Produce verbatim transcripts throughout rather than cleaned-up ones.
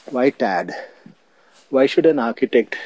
Why T A D? Why should an architect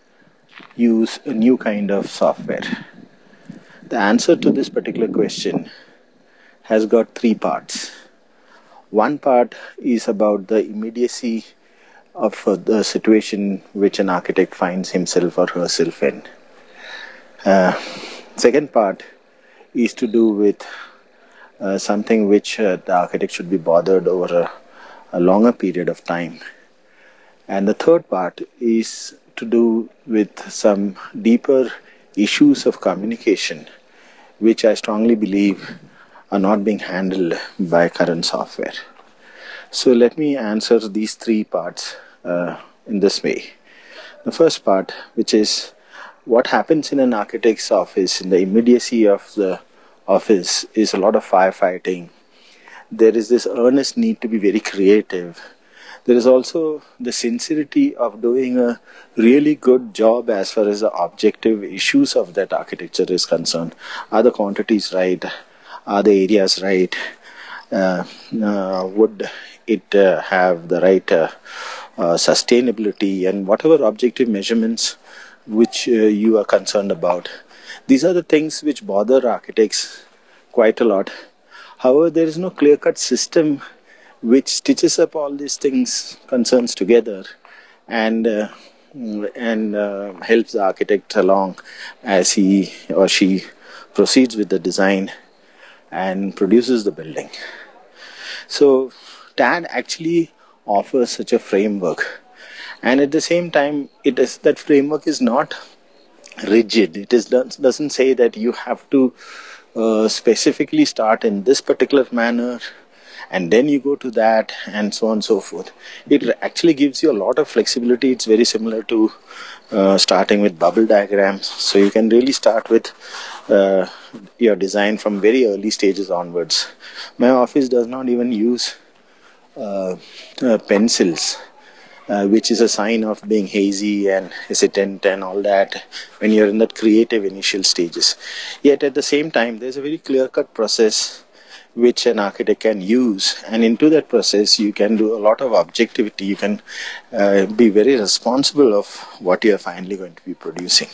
use a new kind of software? The answer to this particular question has got three parts. One part is about the immediacy of uh, the situation which an architect finds himself or herself in. Uh, second part is to do with uh, something which uh, the architect should be bothered over a, a longer period of time. And the third part is to do with some deeper issues of communication, which I strongly believe are not being handled by current software. So let me answer these three parts uh, in this way. The first part, which is what happens in an architect's office, in the immediacy of the office, is a lot of firefighting. There is this earnest need to be very creative. There is also the sincerity of doing a really good job as far as the objective issues of that architecture is concerned. Are the quantities right? Are the areas right? Uh, uh, would it uh, have the right uh, uh, sustainability and whatever objective measurements which uh, you are concerned about? These are the things which bother architects quite a lot. However, there is no clear-cut system which stitches up all these things, concerns together, and uh, and uh, helps the architect along as he or she proceeds with the design and produces the building. So T A D actually offers such a framework, and at the same time, it is that framework is not rigid. It is doesn't say that you have to uh, specifically start in this particular manner and then you go to that, and so on and so forth. It actually gives you a lot of flexibility. It's very similar to uh, starting with bubble diagrams. So you can really start with uh, your design from very early stages onwards. My office does not even use uh, uh, pencils, uh, which is a sign of being hazy and hesitant and all that when you're in that creative initial stages. Yet at the same time, there's a very clear-cut process which an architect can use, and into that process you can do a lot of objectivity. You can uh, be very responsible of what you are finally going to be producing.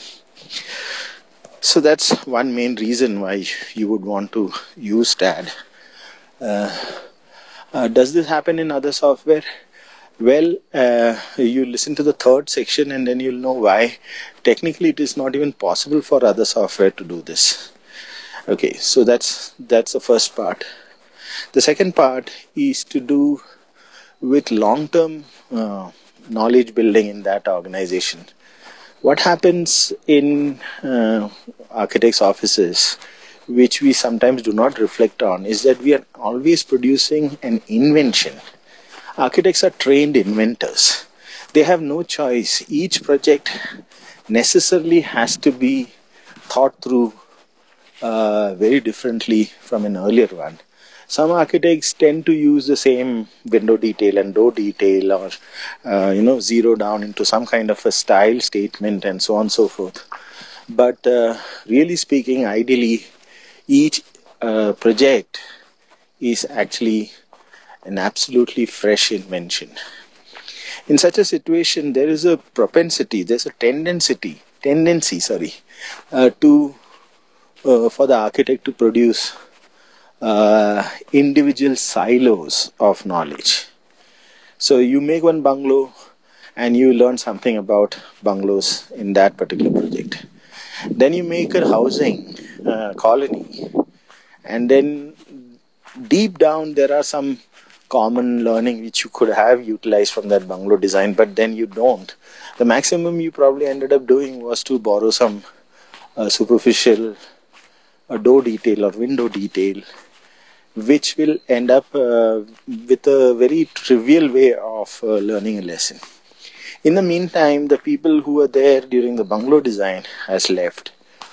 So that's one main reason why you would want to use T A D. Uh, uh, does this happen in other software? Well, uh, you listen to the third section and then you'll know why. Technically it is not even possible for other software to do this. Okay, so that's that's the first part. The second part is to do with long-term uh, knowledge building in that organization. What happens in uh, architects' offices, which we sometimes do not reflect on, is that we are always producing an invention. Architects are trained inventors. They have no choice. Each project necessarily has to be thought through Uh, very differently from an earlier one. Some architects tend to use the same window detail and door detail, or uh, you know, zero down into some kind of a style statement and so on and so forth. But uh, really speaking, ideally, each uh, project is actually an absolutely fresh invention. In such a situation, there is a propensity, there's a tendency, tendency, sorry, uh, to Uh, for the architect to produce uh, individual silos of knowledge. So you make one bungalow and you learn something about bungalows in that particular project. Then you make a housing uh, colony, and then deep down there are some common learning which you could have utilized from that bungalow design, but then you don't. The maximum you probably ended up doing was to borrow some uh, superficial a door detail or window detail, which will end up uh, with a very trivial way of uh, learning a lesson. In the meantime, the people who were there during the bungalow design has left,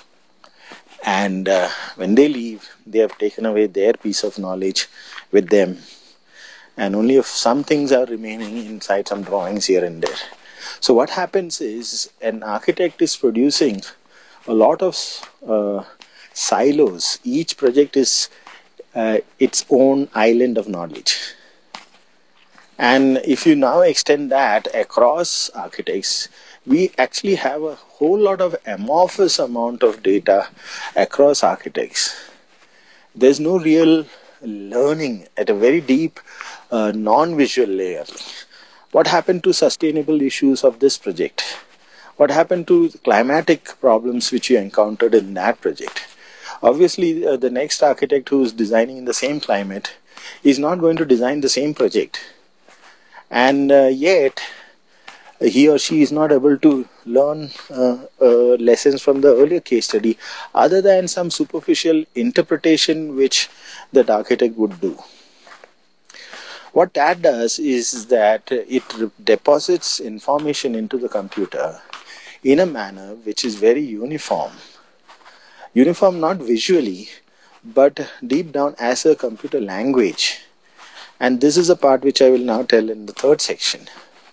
and uh, when they leave, they have taken away their piece of knowledge with them, and only if some things are remaining inside, some drawings here and there. So what happens is an architect is producing a lot of uh, silos. Each project is uh, its own island of knowledge, And if you now extend that across architects, we actually have a whole lot of amorphous amount of data across architects. There's no real learning at a very deep uh, non-visual layer. What happened to sustainable issues of this project? What happened to climatic problems which you encountered in that project? Obviously, uh, the next architect who's designing in the same climate is not going to design the same project. And uh, yet, he or she is not able to learn uh, uh, lessons from the earlier case study other than some superficial interpretation which that architect would do. What that does is that it deposits information into the computer in a manner which is very uniform. Uniform not visually, but deep down as a computer language. And this is a part which I will now tell in the third section.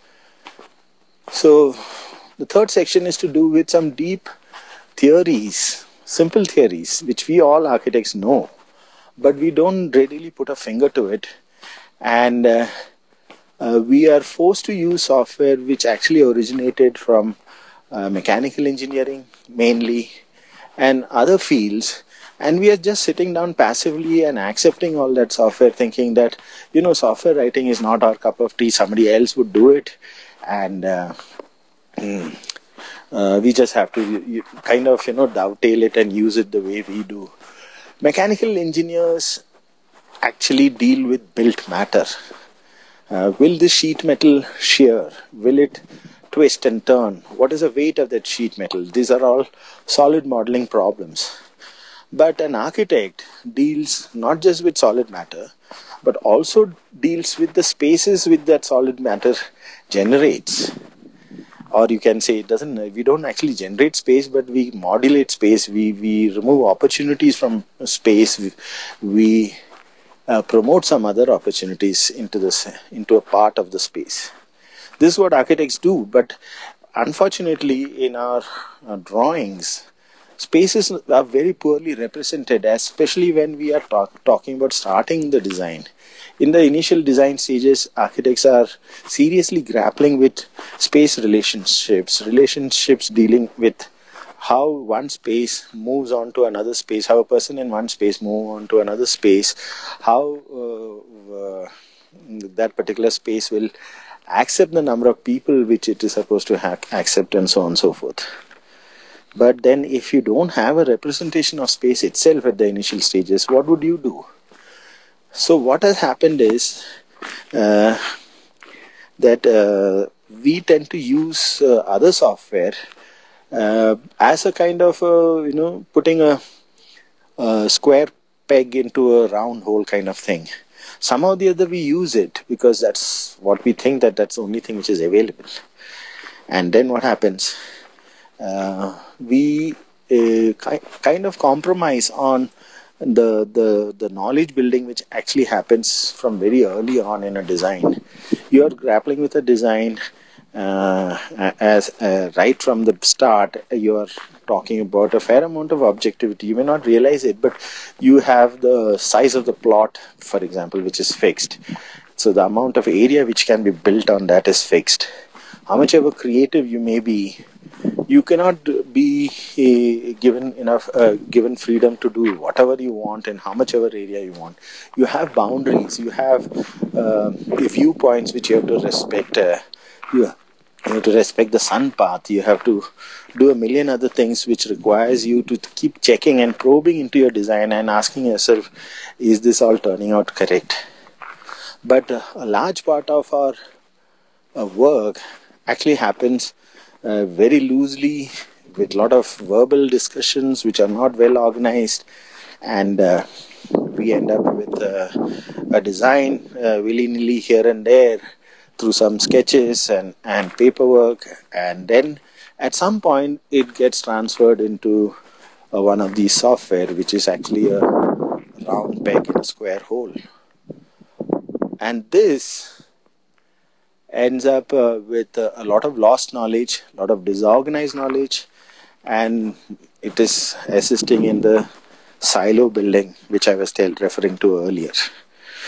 So, the third section is to do with some deep theories, simple theories, which we all architects know, but we don't readily put a finger to it. And uh, uh, we are forced to use software which actually originated from uh, mechanical engineering mainly and other fields. And we are just sitting down passively and accepting all that software, thinking that, you know, software writing is not our cup of tea, somebody else would do it. And uh, mm, uh, we just have to you, you kind of, you know, dovetail it and use it the way we do. Mechanical engineers actually deal with built matter. Uh, will this sheet metal shear? Will it twist and turn? What is the weight of that sheet metal? These are all solid modeling problems. But an architect deals not just with solid matter, but also deals with the spaces which that solid matter generates. Or you can say it doesn't, we don't actually generate space, but we modulate space, we, we remove opportunities from space, we, we uh, promote some other opportunities into this, into a part of the space. This is what architects do, but unfortunately in our uh, drawings, spaces are very poorly represented, especially when we are talk, talking about starting the design. In the initial design stages, architects are seriously grappling with space relationships, relationships dealing with how one space moves on to another space, how a person in one space moves on to another space, how uh, uh, that particular space will accept the number of people which it is supposed to have, accept, and so on and so forth. But then if you don't have a representation of space itself at the initial stages, what would you do? So what has happened is uh, that uh, we tend to use uh, other software uh, as a kind of, uh, you know, putting a, a square peg into a round hole kind of thing. Somehow or the other we use it because that's what we think that that's the only thing which is available. And then what happens? Uh, we uh, ki kind of compromise on the, the, the knowledge building which actually happens from very early on in a design. You are grappling with a design uh, as uh, right from the start. You are talking about a fair amount of objectivity. You may not realize it, but you have the size of the plot, for example, which is fixed. So the amount of area which can be built on that is fixed. How much ever creative you may be, you cannot be uh, given enough, uh, given freedom to do whatever you want in how much ever area you want. You have boundaries, you have uh, viewpoints which you have to respect. Uh, you, you have to respect the sun path. You have to do a million other things which requires you to keep checking and probing into your design and asking yourself, is this all turning out correct? But uh, a large part of our uh, work actually happens uh, very loosely with a lot of verbal discussions which are not well organized, and uh, we end up with uh, a design uh, willy-nilly here and there through some sketches and, and paperwork, and then at some point it gets transferred into uh, one of these software which is actually a round peg in a square hole. And this ends up uh, with uh, a lot of lost knowledge, a lot of disorganized knowledge, and it is assisting in the silo building which I was tell, referring to earlier.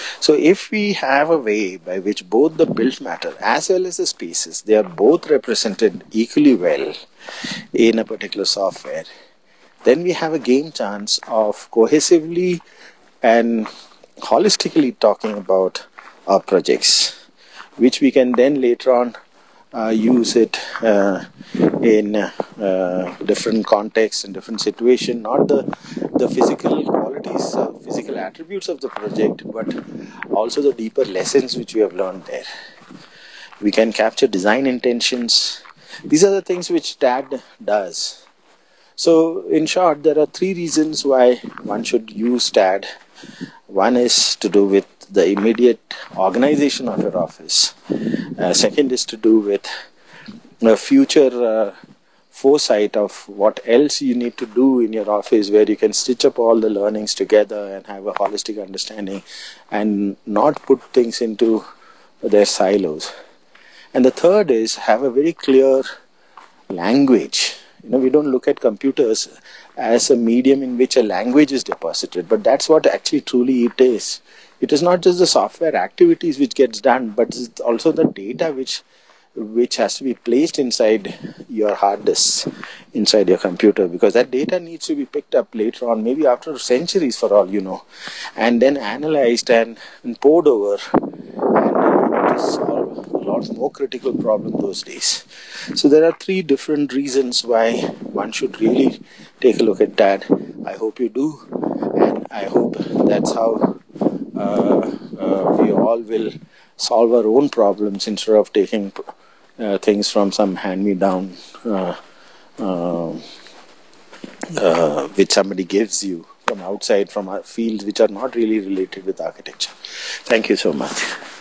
So if we have a way by which both the built matter as well as the spaces, they are both represented equally well in a particular software, then we have a game chance of cohesively and holistically talking about our projects, which we can then later on uh, use it uh, in uh, different contexts and different situations, not the the physical qualities, uh, physical attributes of the project, but also the deeper lessons which we have learned there. We can capture design intentions. These are the things which T A D does. So in short, there are three reasons why one should use T A D. One is to do with the immediate organization of your office. Uh, second is to do with a future uh, foresight of what else you need to do in your office, where you can stitch up all the learnings together and have a holistic understanding and not put things into their silos. And the third is have a very clear language. You know, we don't look at computers as a medium in which a language is deposited, but that's what actually truly it is. It is not just the software activities which gets done, but it's also the data which which has to be placed inside your hard disk, inside your computer, because that data needs to be picked up later on, maybe after centuries for all you know, and then analyzed and, and poured over and uh, to solve a lot more critical problem those days. So there are three different reasons why one should really take a look at T A D. I hope you do, and I hope that's how uh, uh, we all will solve our own problems instead of taking uh, things from some hand-me-down uh, uh, uh, which somebody gives you from outside, from fields which are not really related with architecture. Thank you so much.